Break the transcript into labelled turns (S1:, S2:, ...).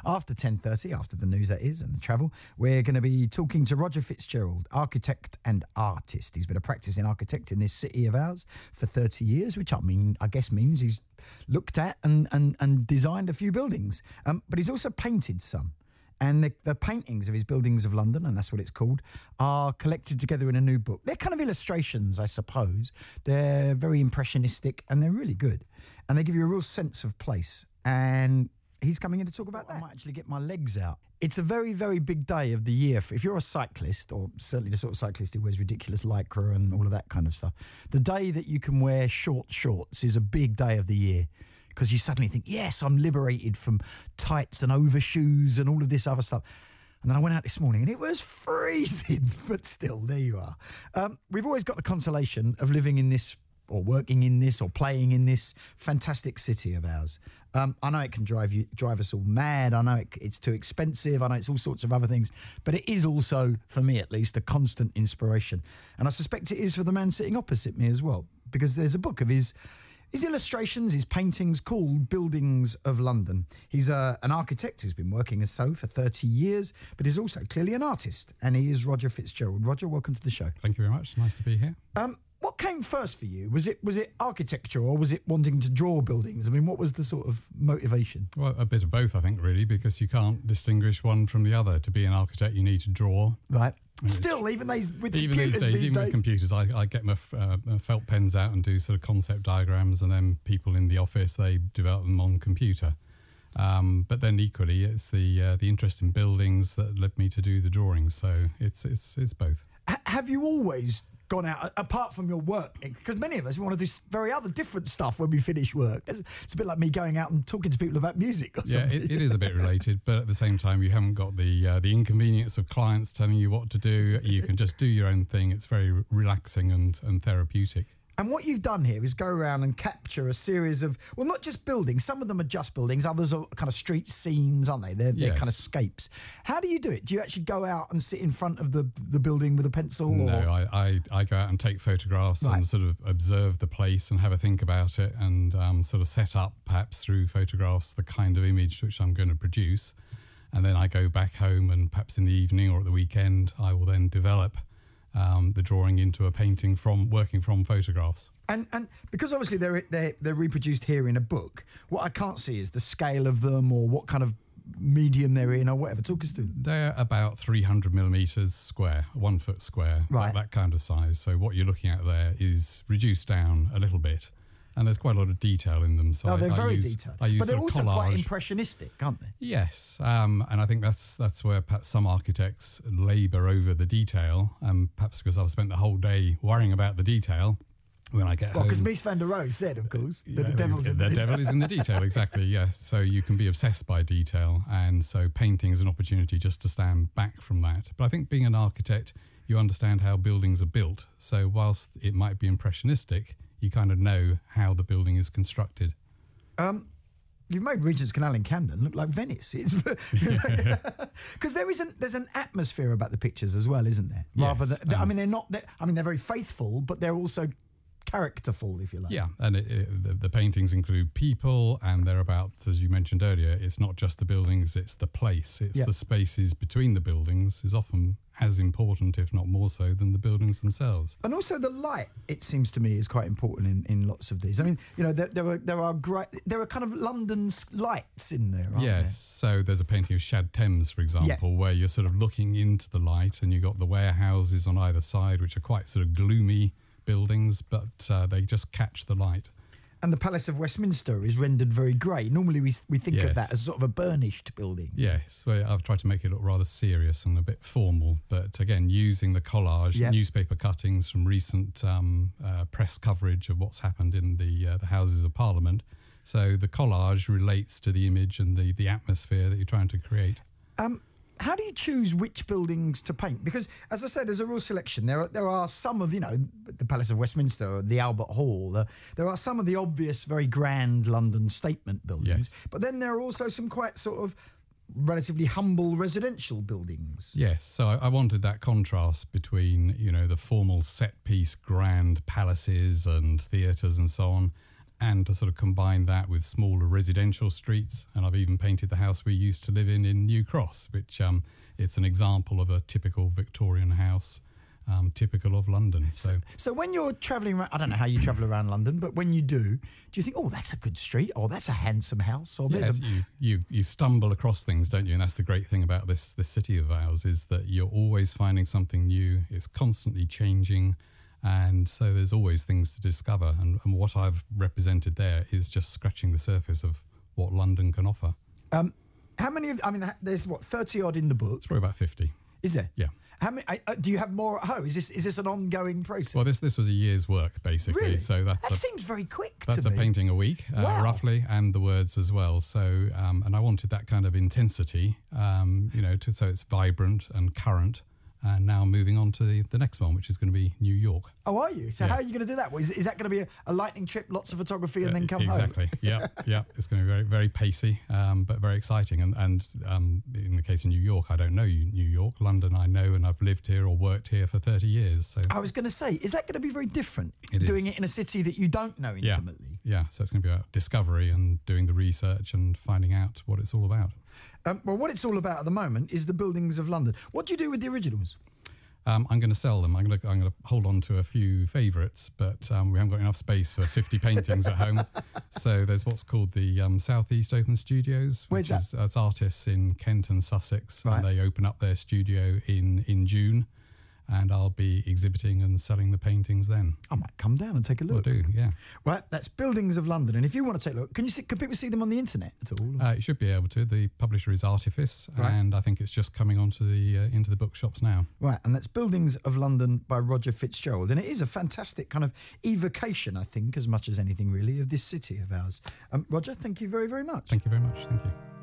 S1: after 10:30, after the news that is, and the travel, we're going to be talking to Roger Fitzgerald, architect and artist. He's been a practicing architect in this city of ours for 30 years, which I guess means he's looked at and designed a few buildings. But he's also painted some. And the paintings of his Buildings of London, and that's what it's called, are collected together in a new book. They're kind of illustrations, I suppose. They're very impressionistic and they're really good. And they give you a real sense of place. And he's coming in to talk about that. I might actually get my legs out. It's a very, very big day of the year. If you're a cyclist, or certainly the sort of cyclist who wears ridiculous lycra and all of that kind of stuff, the day that you can wear short shorts is a big day of the year. Because you suddenly think, yes, I'm liberated from tights and overshoes and all of this other stuff. And then I went out this morning and it was freezing, but still, there you are. We've always got the consolation of living in this, or working in this, or playing in this fantastic city of ours. I know it can drive us all mad. I know it's too expensive. I know it's all sorts of other things. But it is also, for me at least, a constant inspiration. And I suspect it is for the man sitting opposite me as well, because there's a book of his illustrations, his paintings called Buildings of London. He's an architect who's been working as so for 30 years, but he's also clearly an artist, and he is Roger Fitzgerald. Roger, welcome to the show.
S2: Thank you very much. Nice to be here.
S1: What came first for you? Was it architecture, or was it wanting to draw buildings? I mean, what was the sort of motivation?
S2: Well, a bit of both, I think, really, because you can't distinguish one from the other. To be an architect, you need to draw.
S1: Right. Still, even these days,
S2: with computers, I get my felt pens out and do sort of concept diagrams, and then people in the office, they develop them on computer. But then equally, it's the interest in buildings that led me to do the drawings. So it's both.
S1: Have you always gone out, apart from your work, because many of us want to do very other different stuff when we finish work? It's a bit like me going out and talking to people about music or something.
S2: Yeah, it is a bit related, but at the same time, you haven't got the inconvenience of clients telling you what to do. You can just do your own thing. It's very relaxing and therapeutic.
S1: And what you've done here is go around and capture a series of, well, not just buildings. Some of them are just buildings. Others are kind of street scenes, aren't they? They're kind of scapes. How do you do it? Do you actually go out and sit in front of the building with a pencil?
S2: No, I go out and take photographs and sort of observe the place and have a think about it, and sort of set up, perhaps through photographs, the kind of image which I'm going to produce. And then I go back home, and perhaps in the evening or at the weekend, I will then develop the drawing into a painting from working from photographs.
S1: And because obviously they're reproduced here in a book, what I can't see is the scale of them or what kind of medium they're in or whatever. Talk us through them.
S2: They're about 300 millimetres square, 1 foot square,
S1: right.
S2: that kind of size. So what you're looking at there is reduced down a little bit. And there's quite a lot of detail in them. So
S1: they're very detailed. But they're also
S2: collage.
S1: Quite impressionistic, aren't they?
S2: Yes. And I think that's where perhaps some architects labour over the detail. Perhaps because I've spent the whole day worrying about the detail. When I get home.
S1: Because Mies van der Rohe said, of course, that the devil's in the detail.
S2: The devil is in the detail, exactly, yes. So you can be obsessed by detail. And so painting is an opportunity just to stand back from that. But I think being an architect, you understand how buildings are built. So whilst it might be impressionistic, you kind of know how the building is constructed.
S1: You've made Regent's Canal in Camden look like Venice. Because there's an atmosphere about the pictures as well, isn't there? Rather
S2: yes,
S1: than they're very faithful, but they're also characterful, if you like.
S2: Yeah, and the paintings include people, and they're about, as you mentioned earlier, it's not just the buildings, it's the place. It's the spaces between the buildings is often as important, if not more so, than the buildings themselves.
S1: And also the light, it seems to me, is quite important in lots of these. I mean, there are kind of London lights in there, aren't there?
S2: Yes, so there's a painting of Shad Thames, for example, where you're sort of looking into the light, and you've got the warehouses on either side, which are quite sort of gloomy buildings, but they just catch the light.
S1: And the Palace of Westminster is rendered very grey. Normally we think of that as sort of a burnished building.
S2: Yes, well, I've tried to make it look rather serious and a bit formal, but again, using the collage, newspaper cuttings from recent press coverage of what's happened in the Houses of Parliament. So the collage relates to the image and the atmosphere that you're trying to create.
S1: How do you choose which buildings to paint? Because, as I said, there's a real selection. There are some of, the Palace of Westminster, the Albert Hall. There are some of the obvious, very grand London statement buildings.
S2: Yes.
S1: But then there are also some quite sort of relatively humble residential buildings.
S2: Yes, so I wanted that contrast between, the formal set-piece grand palaces and theatres and so on, and to sort of combine that with smaller residential streets. And I've even painted the house we used to live in New Cross, which it's an example of a typical Victorian house, typical of London.
S1: So when you're travelling around, I don't know how you travel around London, but when you do you think, oh, that's a good street, or that's a handsome house, or there's
S2: you stumble across things, don't you? And that's the great thing about this city of ours, is that you're always finding something new. It's constantly changing. And so there's always things to discover. And what I've represented there is just scratching the surface of what London can offer.
S1: How many there's 30 odd in the book?
S2: It's probably about 50.
S1: Is there?
S2: Yeah.
S1: How many? Do you have more at home? Is this an ongoing process?
S2: Well, this was a year's work, basically.
S1: Really?
S2: So that
S1: seems very quick to me.
S2: That's a painting a week, roughly, and the words as well. So, and I wanted that kind of intensity, so it's vibrant and current. And now moving on to the next one, which is going to be New York. Oh, are you? So how are you going to do that? Is that going to be a lightning trip, lots of photography, and then come home? Exactly. Yeah. It's going to be very, very pacey, but very exciting. And in the case of New York, I don't know New York. London, I know, and I've lived here or worked here for 30 years. So
S1: I was going to say, is that going to be very different?
S2: Doing
S1: it in a city that you don't know intimately.
S2: Yeah. So it's going to be about discovery and doing the research and finding out what it's all about.
S1: Well, what it's all about at the moment is the buildings of London. What do you do with the originals?
S2: I'm going to sell them. I'm going to hold on to a few favourites, but we haven't got enough space for 50 paintings at home. So there's what's called the South East Open Studios.
S1: Where's that?
S2: It's artists in Kent and Sussex,
S1: right.
S2: And they open up their studio in June. And I'll be exhibiting and selling the paintings then.
S1: I might come down and take a look.
S2: Will do, yeah.
S1: Well, that's Buildings of London. And if you want to take a look, can people see them on the internet at all?
S2: You should be able to. The publisher is Artifice,
S1: right.
S2: And I think it's just coming onto into the bookshops now.
S1: Right, and that's Buildings of London by Roger Fitzgerald. And it is a fantastic kind of evocation, I think, as much as anything really, of this city of ours. Roger, thank you very, very much.
S2: Thank you very much. Thank you.